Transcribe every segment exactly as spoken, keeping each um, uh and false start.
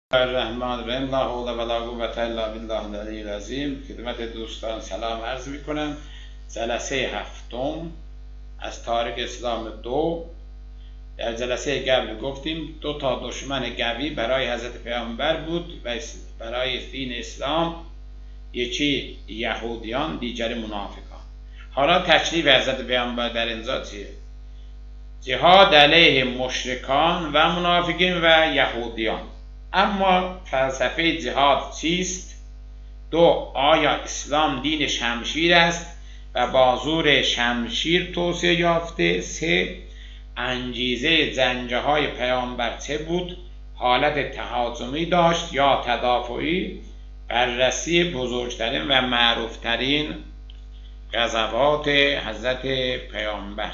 الرحمن الرحیم. لا حول ولا قوة الا بالله العلی العظیم. خدمت دوستان سلام عرض می کنم. جلسه هفتم از تاریخ اسلام دو. در جلسه قبل گفتیم دو تا دشمن قوی برای حضرت پیامبر بود و برای دین اسلام، یکی یهودیان، دیگری منافقان. حالا تکلیف حضرت پیامبر در اینجا چیه؟ جهاد علیه مشرکان و منافقین و یهودیان. اما فلسفه جهاد چیست؟ دو، آیا اسلام دین شمشیر است و با زور شمشیر توسعه یافته؟ سه، انگیزه جنگ های پیامبر چه بود؟ حالت تهاجمی داشت یا تدافعی؟ بررسی بزرگترین و معروفترین غزوات حضرت پیامبر.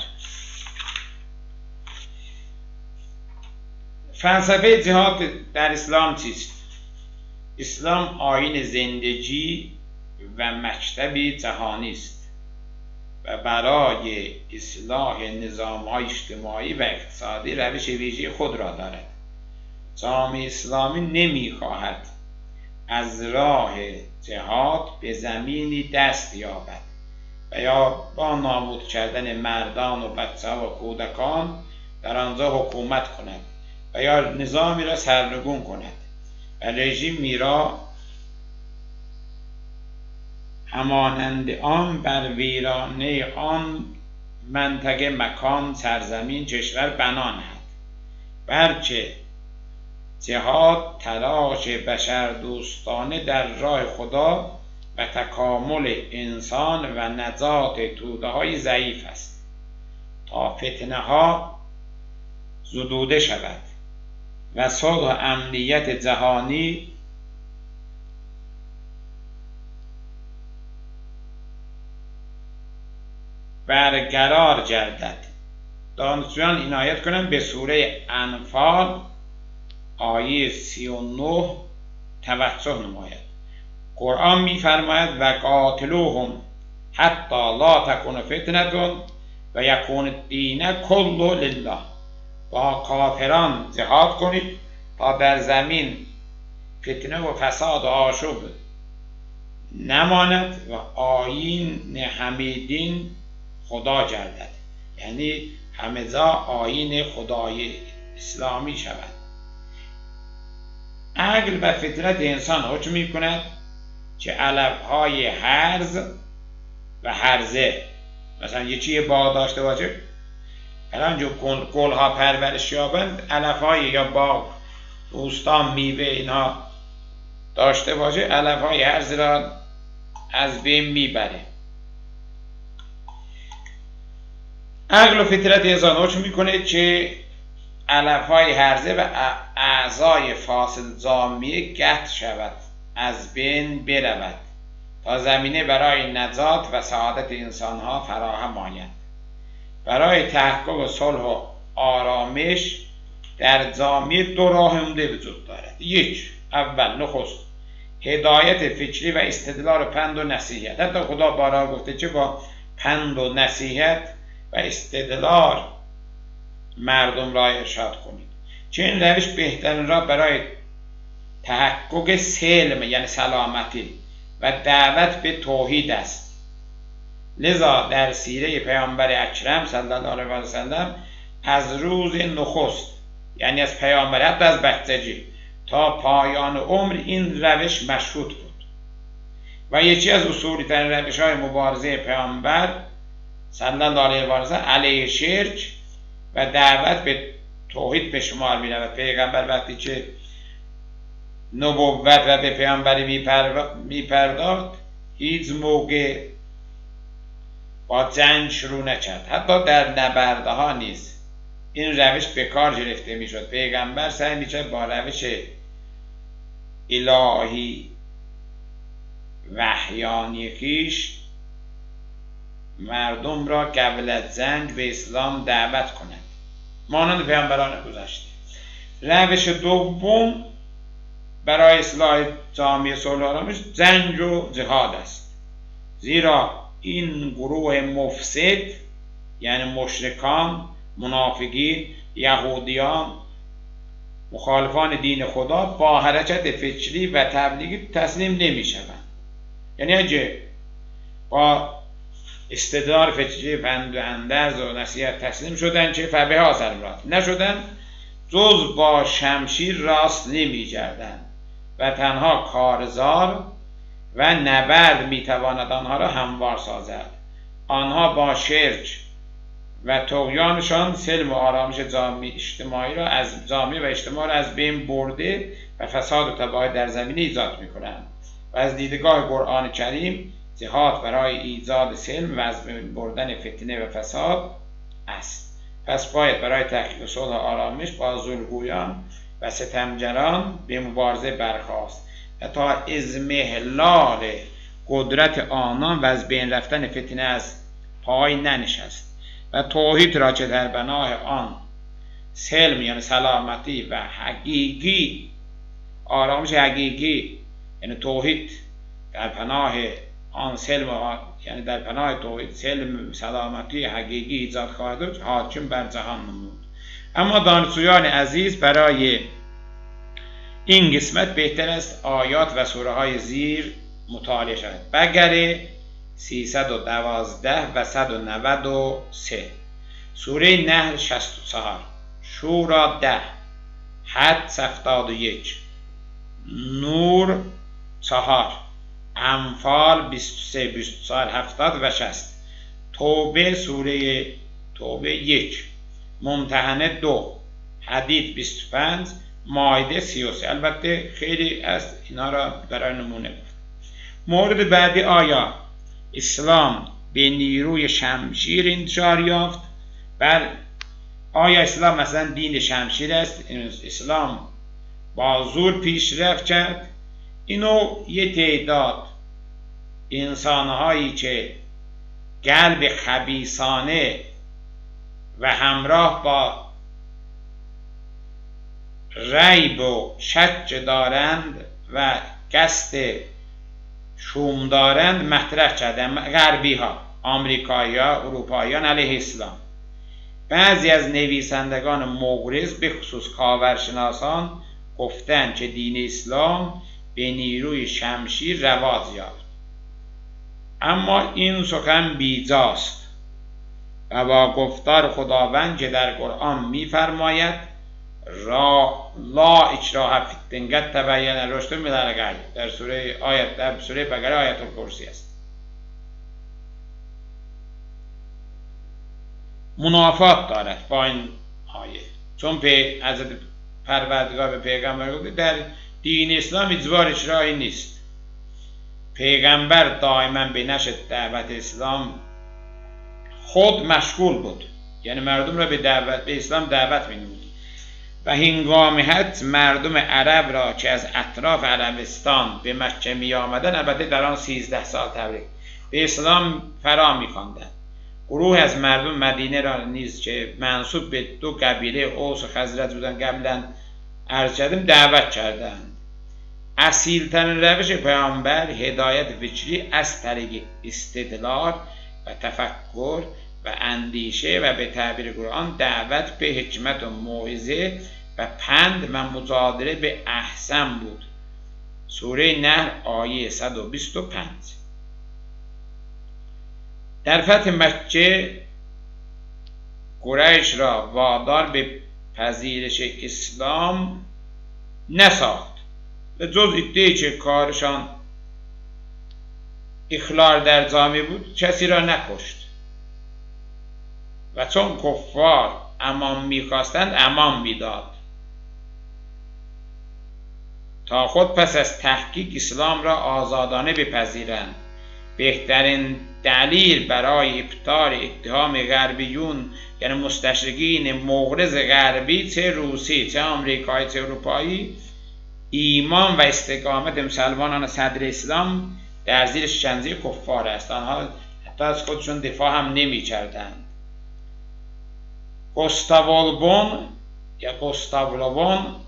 فلسفه جهاد در اسلام چیست؟ اسلام آیین زندگی و مکتبی جهانی است و برای اصلاح نظام‌های اجتماعی و اقتصادی روش ویژه خود را دارد. جامعه اسلامی نمی‌خواهد از راه جهاد به زمینی دست یابد و یا با نابود کردن مردان و بچه‌ها و کودکان در آنجا حکومت کند و یا نظامی را سرنگون کند و رژیمی را همانند آن بر ویرانه آن منطقه، مکان، سرزمین، کشور بنا نهد. بلکه جهاد تلاش بشر دوستانه در راه خدا و تکامل انسان و نجات توده های ضعیف است تا فتنه ها زدوده شود و صلح و امنیت جهانی برقرار گردد. دانشجویان عنایت کنند به سوره انفال آیه سی و نه توجه نماید. قرآن می‌فرماید و قاتلوهم حتی لا تکون فتنة و یکون الدین کله لله. با کافران جهاد کنید تا در زمین فتنه و فساد و آشوب نماند و آیین همه دین خدا گردد، یعنی همه جا آیین خدای اسلامی شود. عقل و فطرت انسان حکم می کند که علفهای هرز و هرزه، مثلا یه چیه باغ داشته باشه، الان جو گل ها پرورش یابند، علف های یا باغ، بوستان، میوه اینها داشته باشه، علف های هرز را از بین میبره. عقل و فطرت انسان حکم میکنه که علف های هرزه و اعضای فاسد جامعه قطع شود، از بین برود تا زمینه برای نجات و سعادت انسان ها فراهم آید. برای تحقق صلح و آرامش در جامعه دو راه عمده وجود دارد. یک، اول نخست هدایت فکری و استدلال و پند و نصیحت. حتی خدا بارها گفته چه با پند و نصیحت و استدلال مردم را ارشاد کنید. چه این روش بهترین راه برای تحقق سلم یعنی سلامتی و دعوت به توحید است. لذا در سیره پیامبر اکرم صلی الله علیه و سلم از روز نخست، یعنی از پیامبر حتی از بچگی تا پایان عمر این روش مشهود بود و یکی از اصولی ترین روش های مبارزه پیامبر صلی الله علیه و سلم علیه شرک و دعوت به توحید به شمار می رود. پیغمبر وقتی که نبوت و به پیامبری می پرداخت هیچ موقع با جنگ شروع نکرد، حتی در نبرده ها نیز این روش به کار گرفته می شد. پیغمبر سعی می کرد با روش الهی وحیانی خویش مردم را قبل از جنگ به اسلام دعوت کند، مانند پیامبران گذشته. روش دوم برای اصلاح جامعه صلح و آرامش جنگ و جهاد است، زیرا این گروه مفسد یعنی مشرکان، منافقین، یهودیان، مخالفان دین خدا با حرکت فکری و تبلیغی تسلیم نمی شوند. یعنی اگه با استدلال فکری پند و اندرز و نصیحت تسلیم شدن چه فبه حاصل مراد، نشدن جز با شمشیر راست نمی گردند و تنها کارزار و نبرد می تواند آنها را هموار سازد. آنها با شرک و طغیانشان سلم و آرامش جامعه اجتماعی را از جامعه و اجتماع را از بین برده و فساد و تباهی در زمینه ایجاد می کنند و از دیدگاه قرآن کریم جهاد برای ایجاد سلم و از بین بردن فتنه و فساد است. پس باید برای تحقیق صلح و آرامش با زورگویان و ستمگران به مبارزه برخاست و تا اضمحلال قدرت آنان و از بین رفتن فتنه از پای ننشست و توحید را که در بنای آن سلم یعنی سلامتی و حقیقی آرامش حقیقی یعنی توحید در پناه آن سلم یعنی در پناه توحید سلم سلامتی حقیقی ایجاد خواهد حاکم بر جهان نمود. اما دانشجویان عزیز برای این قسمت بهتر است آیات و سوره های زیر مطالعه شود. بقره سیصد و دوازده و صد و نود و سه، سوره نحل شصت و چهار، شورا ده، حد هفتاد و یک، نور چهار، انفال بیست و سه، بیست و چهار، هفتاد و شصت، توبه سوره توبه یک، ممتحنه دو، حدید بیست و پنج، مائده سی و سه. البته خیلی از اینا را برای نمونه بود. مورد بعدی آیا اسلام به نیروی شمشیر انتشار یافت؟ بر آیا اسلام مثلا دین شمشیر است؟ اسلام با زور پیشرفت کرد؟ اینو یه تعداد انسانهایی که قلب خبیثانه و همراه با ریب و شک دارند و قصد شوم دارند مطرح کردند. غربی ها، آمریکایی ها، اروپاییان علیه اسلام. بعضی از نویسندگان مغرض به خصوص کاورشناسان گفتند که دین اسلام به نیروی شمشیر رواج یافت. اما این سخن بیجاست و با گفتار خداوند که در قرآن می‌فرماید را لا اکراه فی الدین قد تبین الرشد من الغی، در سوره آیت در سوره بقره آیت الکرسی است. منافات دارد با این آیه، چون به حضرت پروردگار به پیغمبر گفته در دین اسلام اجبار اجرایی نیست. پیغمبر دائما به نشر دعوت اسلام خود مشغول بود، یعنی مردم را به دعوت به اسلام دعوت می‌نمود و هنگام حج مردم عرب را که از اطراف عربستان به مکه می آمدن، البته در آن سیزده سال تبلیغ به اسلام فرا می خواندند. گروه از مردم مدینه را نیز که منسوب به دو قبیله اوس و خزرج بودند قبلا عرض کردیم دعوت کردند. اصیل‌ترین روش پیامبر هدایت فکری از طریق استدلال و تفکر و اندیشه و به تعبیر قرآن دعوت به حکمت و موعظه و پند و مجادله به احسن بود. سوره نحل آیه صد و بیست و پنج. در فتح مکه قریش را وادار به پذیرش اسلام نساخت و جز عده‌ای که کارشان اخلال در جامعه بود کسی را نکشت و چون کفار امان می‌خواستند امان می‌داد تا خود پس از تحقیق اسلام را آزادانه بپذیرند. بهترین دلیل برای ابطال اتهام غربیون یعنی مستشرقین مغرض غربی چه روسی چه آمریکایی چه اروپایی ایمان و استقامت مسلمانان صدر اسلام در زیر شکنجه کفار است. آنها حتی از خودشون دفاع هم نمی کردند. گوستاو لوبون یا گوستاو لوبون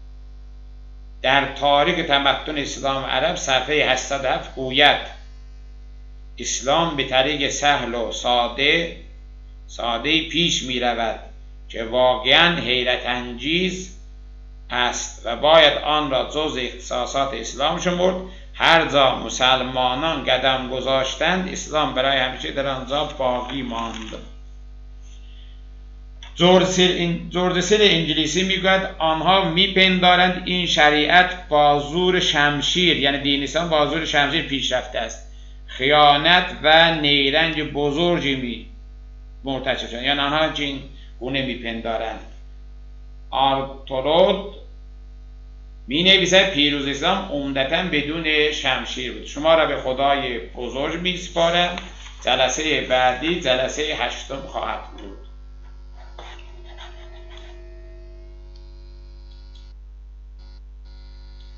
در تاریخ تمدن اسلام عرب صفحه هشتصد و هفت گوید اسلام به طریق سهل و ساده ساده پیش می رود که واقعا حیرت انگیز است و باید آن را جز اختصاصات اسلام شمرد. هر جا مسلمانان قدم گذاشتند اسلام برای همیشه در آنجا باقی ماند. جورج سیل انگلیسی میگوید آنها میپندارند این شریعت با زور شمشیر، یعنی دین اسلام با زور شمشیر پیشرفته است. خیانت و نیرنگ بزرگی می مرتکب شدند، یعنی آنها این گونه میپندارند. آرتورود می نویسد پیروز اسلام عمدتاً بدون شمشیر بود. شما را به خدای بزرگ می سپارم. جلسه بعدی جلسه هشتم خواهد بود.